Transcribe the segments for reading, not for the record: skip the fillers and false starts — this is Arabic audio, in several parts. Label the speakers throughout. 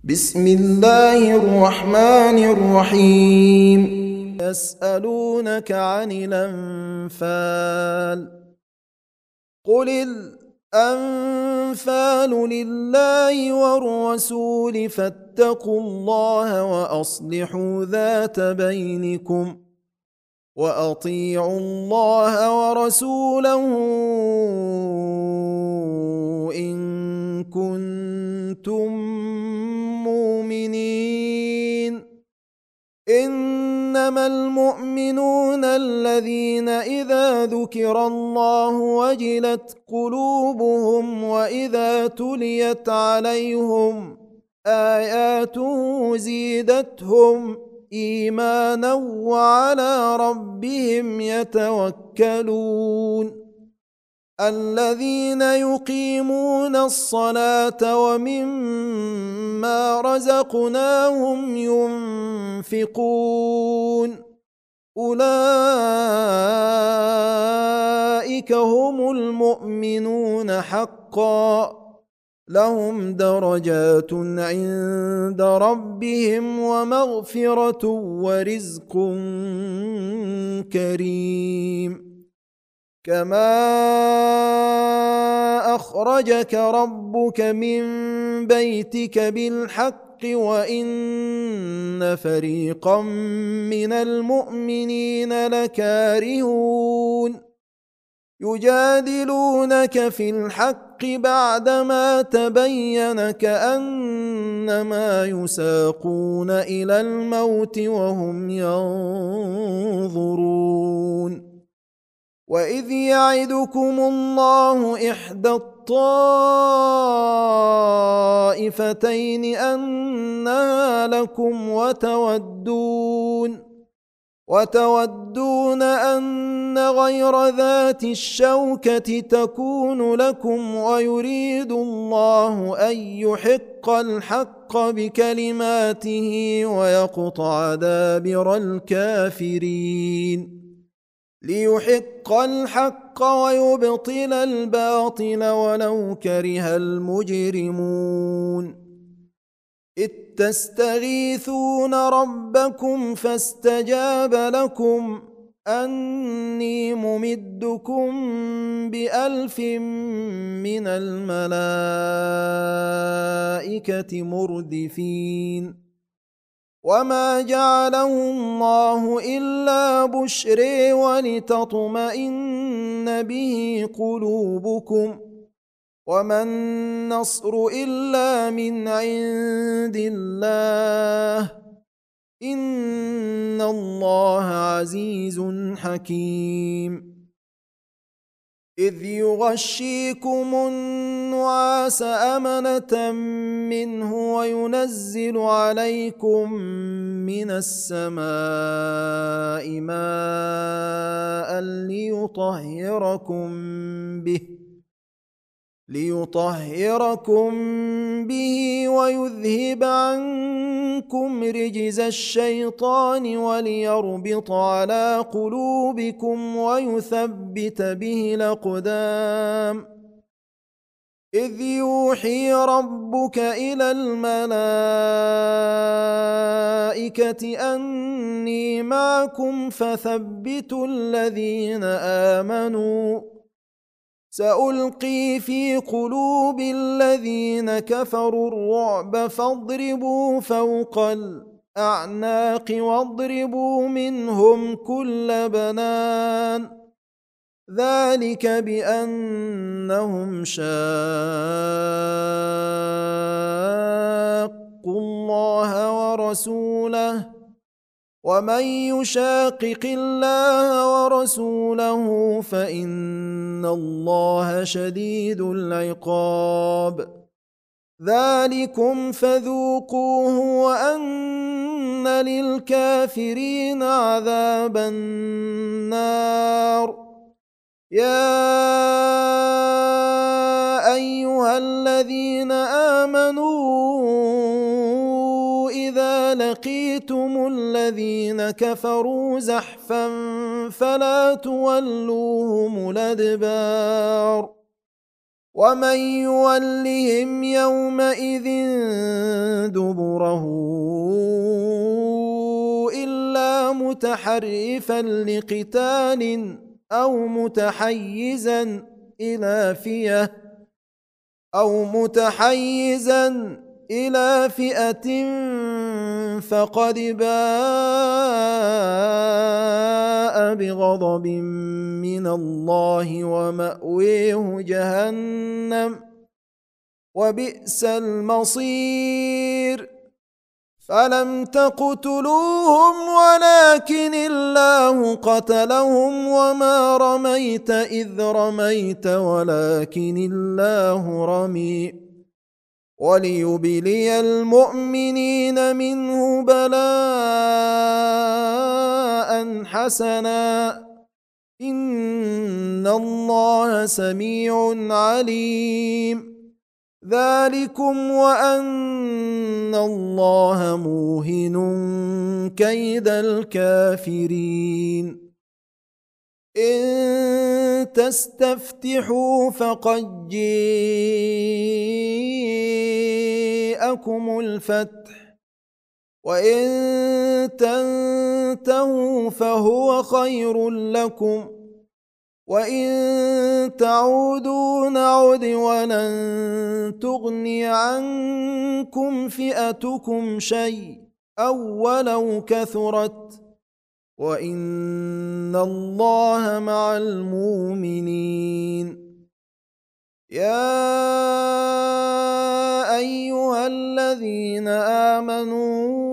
Speaker 1: بسم الله الرحمن الرحيم. يسألونك عن الأنفال، قل الأنفال لله والرسول فاتقوا الله وأصلحوا ذات بينكم وأطيعوا الله ورسوله إن كنتم مؤمنين. إنما المؤمنون الذين إذا ذكر الله وجلت قلوبهم وإذا تليت عليهم آياته زيدتهم إيمانا وعلى ربهم يتوكلون. الذين يقيمون الصلاة ومما رزقناهم ينفقون أولئك هم المؤمنون حقا لهم درجات عند ربهم ومغفرة ورزق كريم. كما أخرجك ربك من بيتك بالحق وإن فريقا من المؤمنين لكارهون يجادلونك في الحق بعدما تبين كأنما يساقون إلى الموت وهم ينظرون. وإذ يعدكم الله إحدى الطائفتين أنها لكم وتودون أن غير ذات الشوكة تكون لكم ويريد الله أن يحق الحق بكلماته ويقطع دابر الكافرين ليحق الحق ويبطل الباطل ولو كره المجرمون. إذ تستغيثون ربكم فاستجاب لكم أني ممدكم ب1000 من الملائكة مردفين. وما جعله الله إلا بشرى ولتطمئن به قلوبكم وما النصر إلا من عند الله إن الله عزيز حكيم. إذ يغشيكم النعاس أمنة منه وينزل عليكم من السماء ماء ليطهركم به ويذهب عنكم رجز الشيطان وليربط على قلوبكم ويثبت به الأقدام. إذ يوحي ربك إلى الملائكة أني معكم فثبتوا الذين آمنوا سألقي في قلوب الذين كفروا الرعب فاضربوا فوق الأعناق واضربوا منهم كل بنان ذلك بأنهم شاقوا الله ورسوله ومن يشاقق الله ورسوله فإن الله شديد العقاب. ذلكم فذوقوه وأن للكافرين عذاب النار. يا أيها الذين آمنوا إذا لقيتم الذين كفروا زحفا فلا تولوهم الأدبار ومن يولهم يومئذ دبره إلا متحرفا لقتال أو متحيزا إلى فئة فقد باء بغضب من الله ومأويه جهنم وبئس المصير فلم تقتلوهم ولكن الله قتلهم وما رميت إذ رميت ولكن الله رمي وليبلي المؤمنين منه بلاء حسنا إن الله سميع عليم ذلكم وأن الله موهن كيد الكافرين إن تستفتحوا فقد جاءكم الفتح وإن تنتهوا فهو خير لكم وإن تعودوا نعد ولن تغني عنكم فئتكم شيئا ولو كثرت وإن الله مع المؤمنين يا أيها الذين آمنوا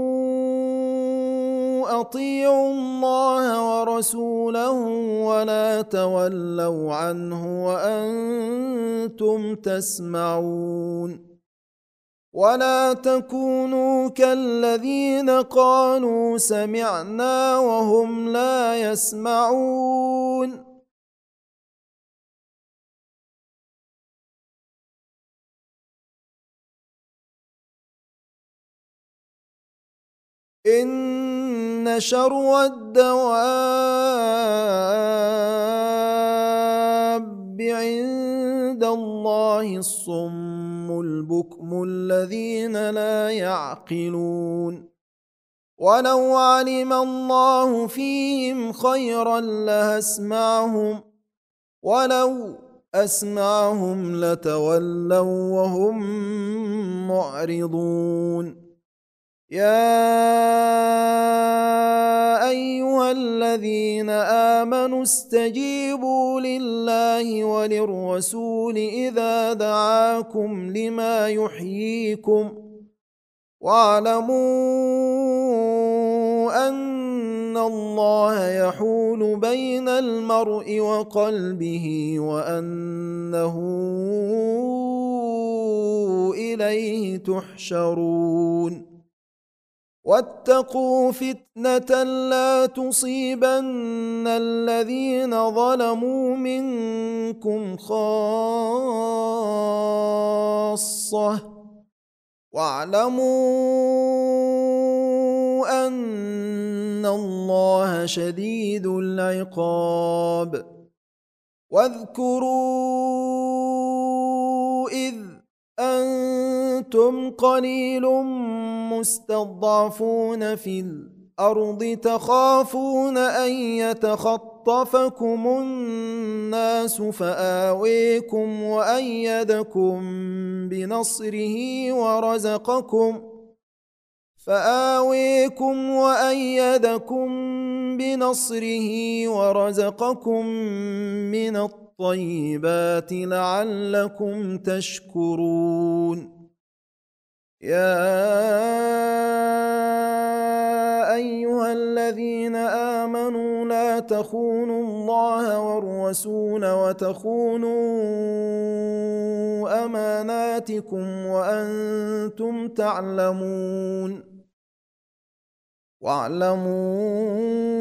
Speaker 1: أطيعوا الله ورسوله ولا تولوا عنه وأنتم تسمعون ولا تكونوا كالذين قالوا سمعنا وهم لا يسمعون إن شر الدواب عند الله الصم البكم الذين لا يعقلون ولو علم الله فيهم خيرا لأسمعهم ولو أسمعهم لتولوا وهم معرضون يا أيها الذين آمنوا استجيبوا لله وللرسول إذا دعاكم لما يحييكم واعلموا أن الله يحول بين المرء وقلبه وأنه إليه تحشرون واتقوا فتنة لا تصيبن الذين ظلموا منكم خاصة واعلموا أن الله شديد العقاب واذكروا إذ أنتم قليل مستضعفون في الأرض تخافون أن يتخطفكم الناس فآويكم وأيدكم بنصره ورزقكم من الطيبات لعلكم تشكرون يا أيها الذين آمنوا لا تخونوا الله والرسول وتخونوا أماناتكم وأنتم تعلمون واعلموا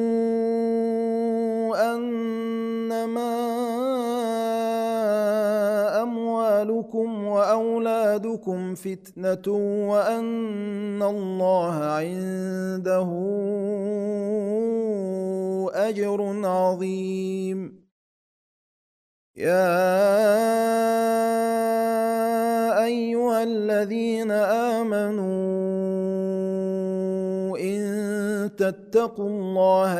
Speaker 1: أنما أموالكم وأولادكم فتنة وأن الله عنده أجر عظيم يا أيها الذين آمنوا إن تتقوا الله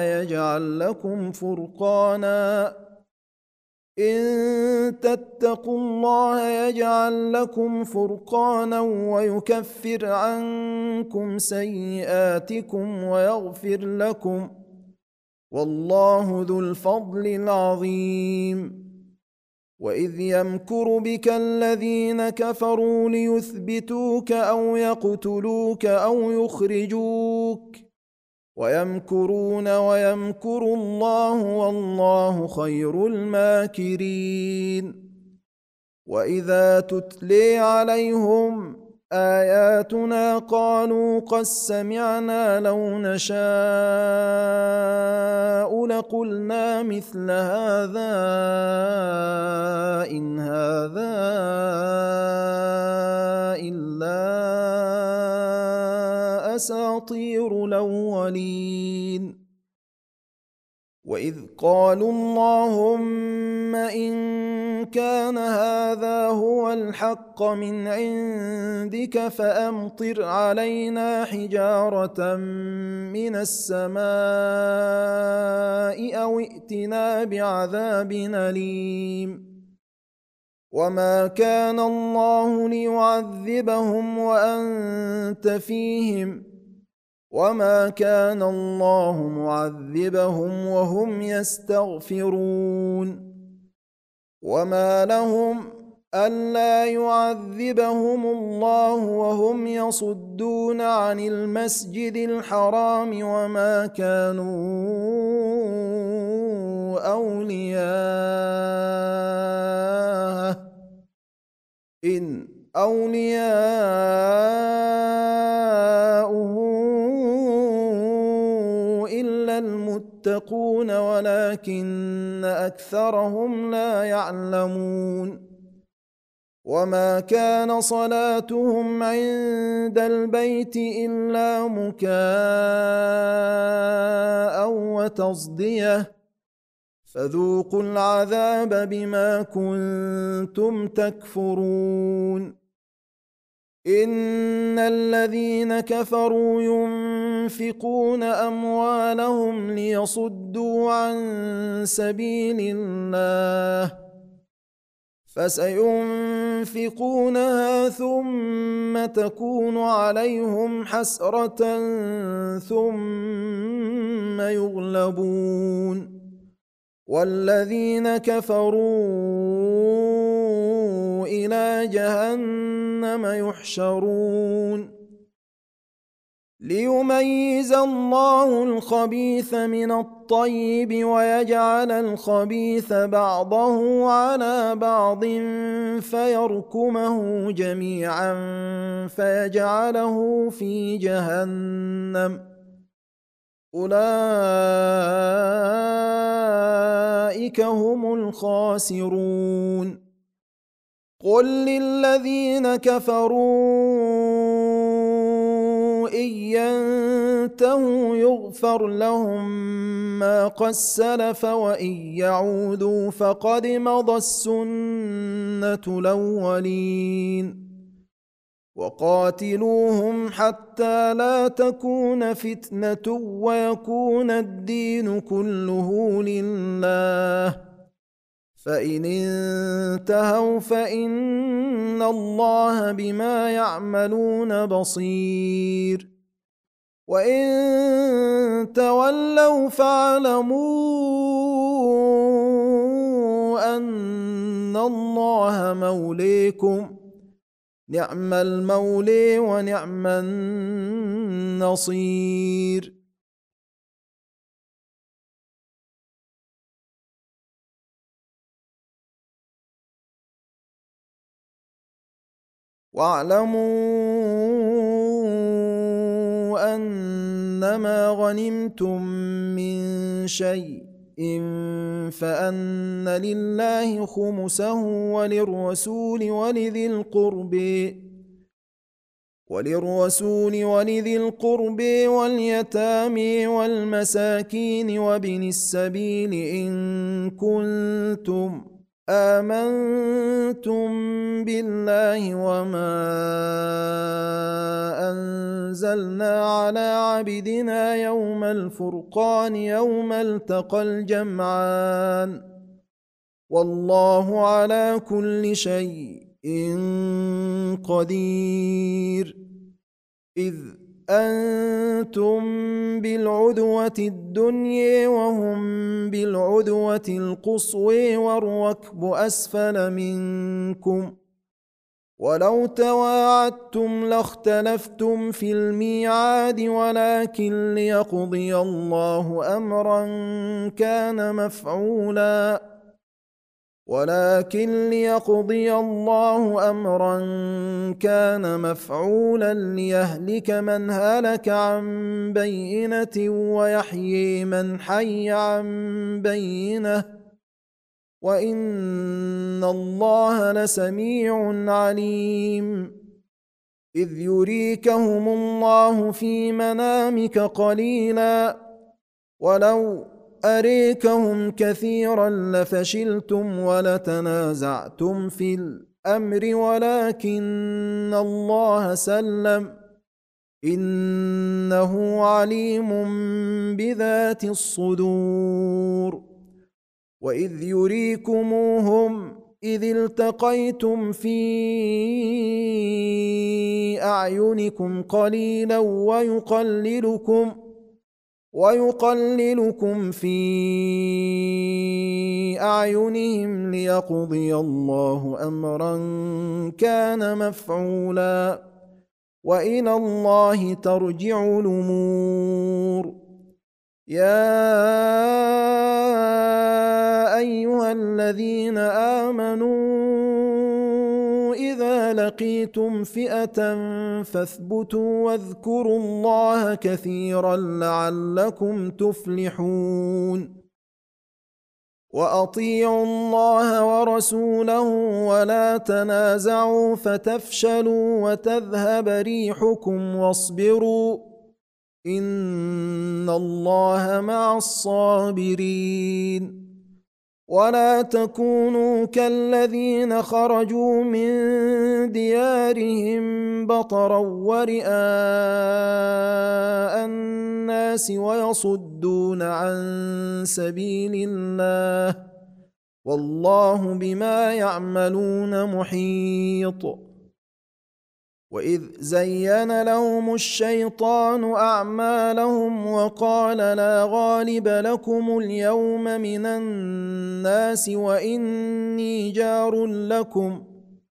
Speaker 1: يجعل لكم فرقانا ويكفر عنكم سيئاتكم ويغفر لكم والله ذو الفضل العظيم. وإذ يمكر بك الذين كفروا ليثبتوك أو يقتلوك أو يخرجوك ويمكرون ويمكر الله والله خير الماكرين. وإذا تتلي عليهم آياتنا قالوا قد سمعنا لو نشاء لقلنا مثل هذا إن هذا إلا أساطير الأولين. وإذ قالوا اللهم إن كان هذا هو الحق من عندك فأمطر علينا حجارة من السماء أو ائتنا بعذاب أليم. وما كان الله ليعذبهم وأنت فيهم وما كان الله معذبهم وهم يستغفرون. وما لهم ألا يعذبهم الله وهم يصدون عن المسجد الحرام وما كانوا أولياءه إن أولياؤه إلا المتقون ولكن أكثرهم لا يعلمون. وما كان صلاتهم عند البيت إلا مكاء وتصدية فذوقوا العذاب بما كنتم تكفرون. إن الذين كفروا ينفقون أموالهم ليصدوا عن سبيل الله فسينفقونها ثم تكون عليهم حسرة ثم يغلبون والذين كفروا إلى جهنم يحشرون. ليميز الله الخبيث من الطيب ويجعل الخبيث بعضه على بعض فيركمه جميعا فيجعله في جهنم أولئك هم الخاسرون. قل للذين كفروا إن ينتهوا يغفر لهم ما قد سلف وإن يعودوا فقد مضت السنة الأولين. وقاتلوهم حتى لا تكون فتنة ويكون الدين كله لله فإن انتهوا فإن الله بما يعملون بصير. وإن تولوا فاعلموا أن الله موليكم نعم المولي ونعم النصير. واعلموا أنما غنمتم من شيء فأن لله خمسه وللرسول ولذي القرب واليتامى والمساكين وابن السبيل إن كنتم آمنتم بالله وما أنزلنا على عبدنا يوم الفرقان يوم التقى الجمعان والله على كل شيء قدير إذ أنتم بالعدوة الدنيا وهم بالعدوة القصوى والركب أسفل منكم ولو تواعدتم لاختلفتم في الميعاد ولكن ليقضي الله أمرا كان مفعولا ليهلك من هلك عن بينة ويحيي من حي عن بينة وإن الله لسميع عليم إذ يريكهم الله في منامك قليلا ولو أريكهم كثيرا لفشلتم ولتنازعتم في الأمر ولكن الله سلم إنه عليم بذات الصدور وإذ يريكموهم إذ التقيتم في أعينكم قليلا ويقللكم في أعينهم ليقضي الله أمرا كان مفعولا وإلى الله ترجع الأمور يا أيها الذين آمنوا إذا لقيتم فئة فاثبتوا واذكروا الله كثيرا لعلكم تفلحون وأطيعوا الله ورسوله ولا تنازعوا فتفشلوا وتذهب ريحكم واصبروا إن الله مع الصابرين ولا تكونوا كالذين خرجوا من ديارهم بطرا ورئاء الناس ويصدون عن سبيل الله والله بما يعملون محيط وإذ زين لهم الشيطان أعمالهم وقال لا غالب لكم اليوم من الناس وإني جار لكم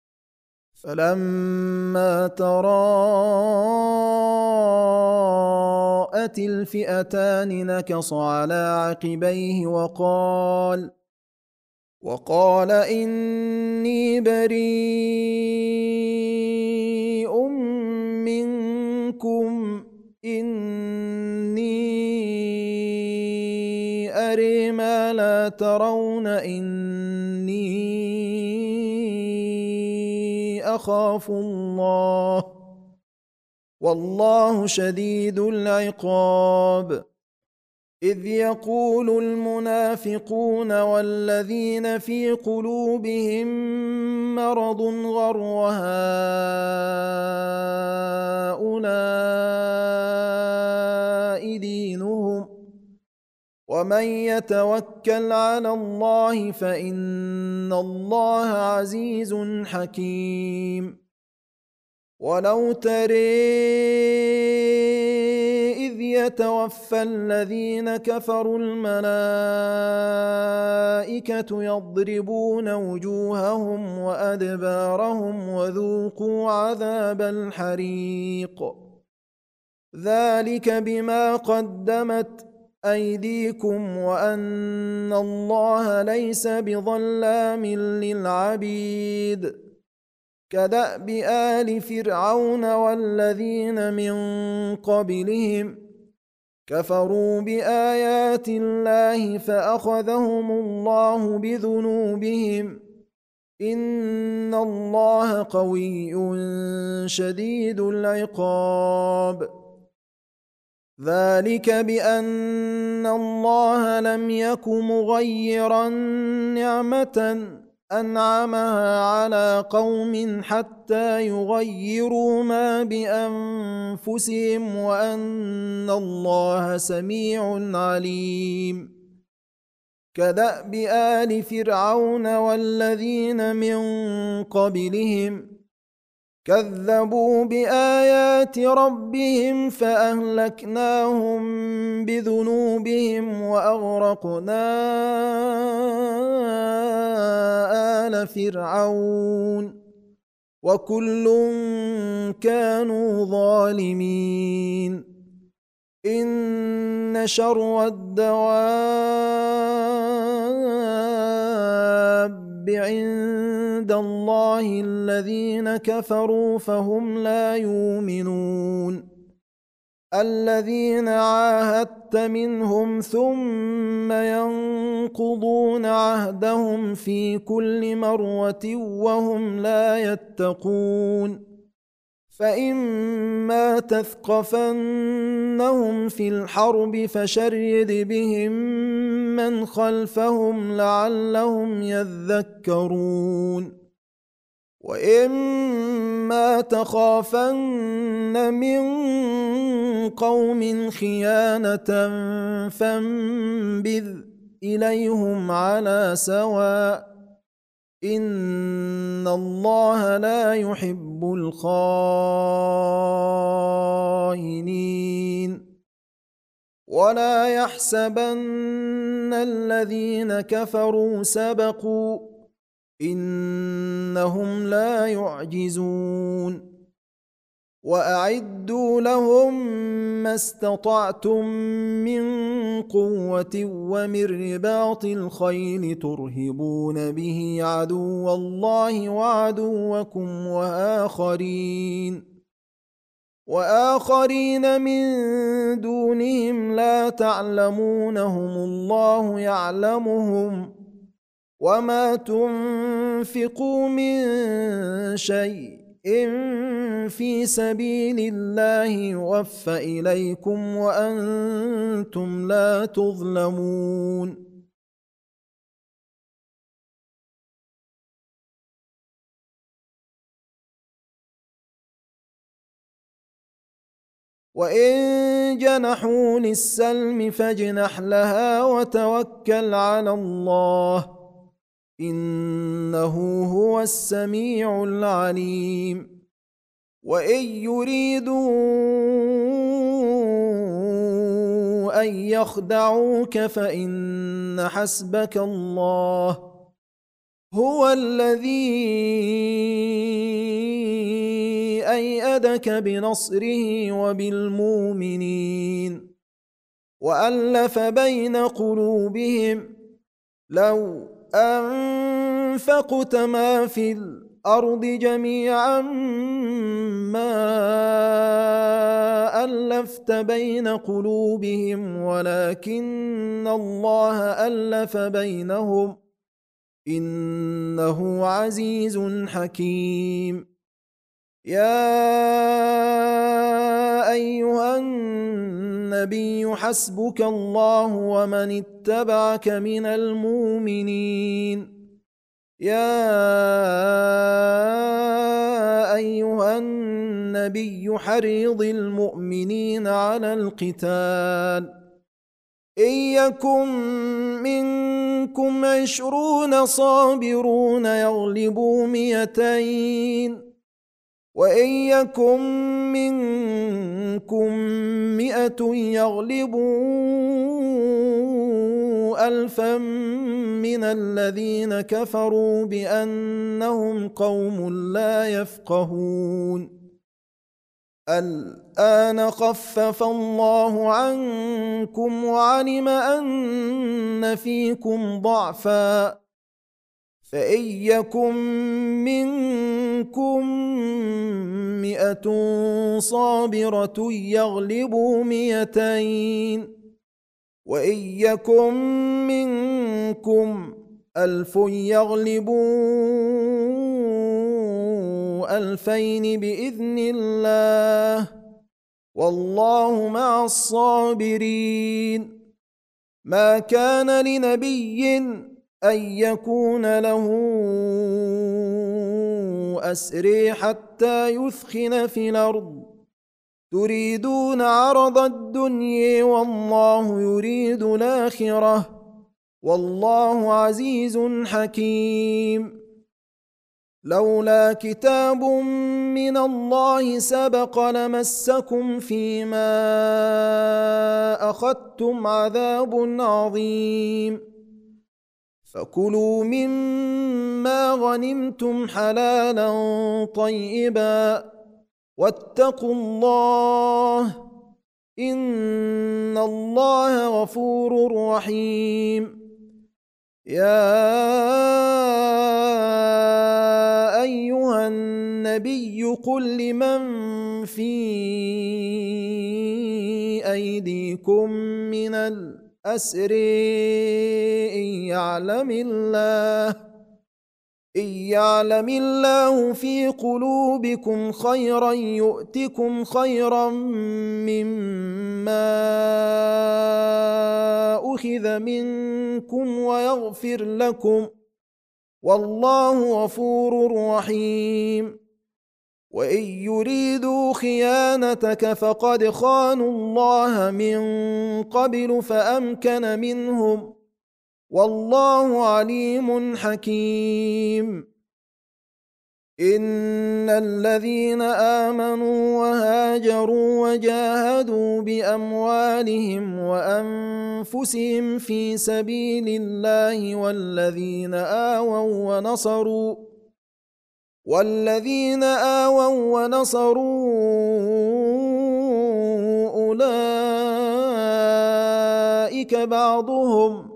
Speaker 1: فلما تراءت الفئتان نكص على عقبيه وقال إني بريء منكم إني أري ما لا ترون إني أخاف الله والله شديد العقاب إذ يقول المنافقون والذين في قلوبهم مرض غر هؤلاء دينهم ومن يتوكل على الله فإن الله عزيز حكيم ولو ترى إذ يتوفى الذين كفروا الملائكة يضربون وجوههم وأدبارهم وذوقوا عذاب الحريق ذلك بما قدمت أيديكم وأن الله ليس بظلام للعبيد كدأب آل فرعون والذين من قبلهم كفروا بآيات الله فأخذهم الله بذنوبهم إن الله قوي شديد العقاب ذلك بأن الله لم يك مغيرا نعمة أنعمها على قوم حتى يغيروا ما بأنفسهم وأن الله سميع عليم كدأب آل فرعون والذين من قبلهم كذبوا بآيات ربهم فأهلكناهم بذنوبهم وأغرقنا آل فرعون وكل كانوا ظالمين إن شر الدواب عند الله الذين كفروا فهم لا يؤمنون الذين عاهدت منهم ثم ينقضون عهدهم في كل مرة وهم لا يتقون فإما تثقفنهم في الحرب فشرد بهم من خلفهم لعلهم يذكرون وإما تخافن من قوم خيانة فانبذ إليهم على سواء إن الله لا يحب الخائنين ولا يحسبن الذين كفروا سبقوا إنهم لا يعجزون وأعدوا لهم ما استطعتم من قوة ومن رباط الخيل ترهبون به عدو الله وعدوكم وآخرين من دونهم لا تعلمونهم الله يعلمهم وما تنفقوا من شيء في سبيل الله يوفى إليكم وأنتم لا تظلمون وإن جنحوا للسلم فاجنح لها وتوكل على الله إنه هو السميع العليم وإن يريدوا أن يخدعوك فإن حسبك الله هو الذي أيدك بنصره وبالمؤمنين وألف بين قلوبهم لو أنفقت ما في الأرض جميعا ما ألفت بين قلوبهم ولكن الله ألف بينهم إنه عزيز حكيم يا أيها النبي حسبك الله ومن اتبعك من المؤمنين يا أيها النبي حرض المؤمنين على القتال إن يكن منكم 20 صابرون يغلبوا 200 وإن يكن منكم 100 يغلبوا 1000 من الذين كفروا بأنهم قوم لا يفقهون الآن خفف الله عنكم وعلم أن فيكم ضعفا فإن يكن منكم 100 صابرة يغلبوا 200 وإن يكن منكم 1000 يغلبوا 2000 بإذن الله والله مع الصابرين ما كان لنبي أن يكون له أسري حتى يثخن في الأرض تريدون عرض الدنيا والله يريد الآخرة والله عزيز حكيم. لولا كتاب من الله سبق لمسكم فيما أخذتم عذاب عظيم فكلوا مما غنمتم حلالا طيبا واتقوا الله إن الله غفور رحيم. يا أيها النبي قل لمن في أيديكم من الأسر إن يعلم الله في قلوبكم خيرا يؤتكم خيرا مما أخذ منكم ويغفر لكم والله غفور رحيم. وإن يريدوا خيانتك فقد خانوا الله من قبل فأمكن منهم والله عليم حكيم. إن الذين آمنوا وهاجروا وجاهدوا بأموالهم وأنفسهم في سبيل الله والذين آووا ونصروا أولئك بعضهم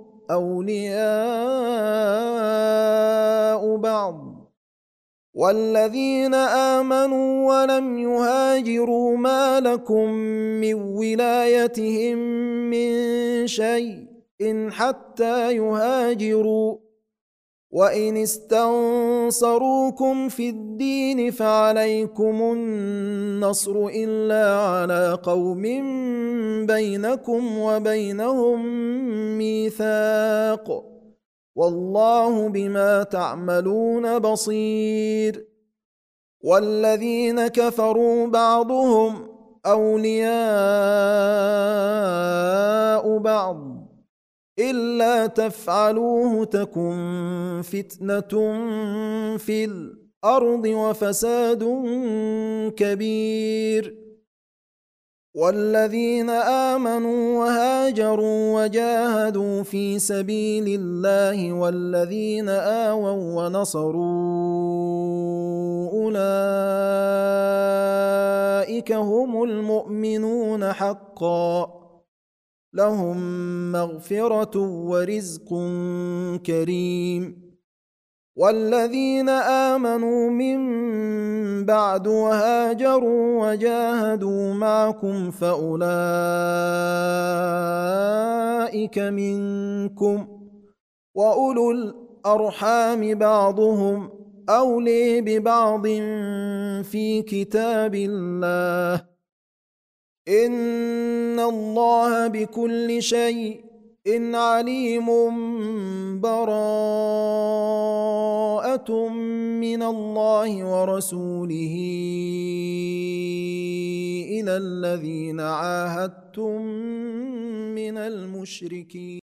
Speaker 1: أولياء بعض والذين آمنوا ولم يهاجروا ما لكم من ولايتهم من شيء حتى يهاجروا وإن استنصروكم في الدين فعليكم النصر إلا على قوم بينكم وبينهم ميثاق والله بما تعملون بصير. والذين كفروا بعضهم أولياء بعض إلا تفعلوه تكن فتنة في الأرض وفساد كبير. والذين آمنوا وهاجروا وجاهدوا في سبيل الله والذين آووا ونصروا أولئك هم المؤمنون حقا لهم مغفرة ورزق كريم. والذين آمنوا من بعد وهاجروا وجاهدوا معكم فأولئك منكم وأولو الأرحام بعضهم أولي ببعض في كتاب الله إن الله بكل شيء عليم. براءة من الله ورسوله إلى الذين عاهدتم من المشركين.